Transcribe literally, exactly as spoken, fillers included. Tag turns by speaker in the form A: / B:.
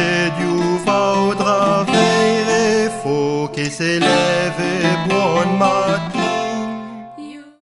A: Dieu faudra veiller, faut qu'il s'élève et bon matin.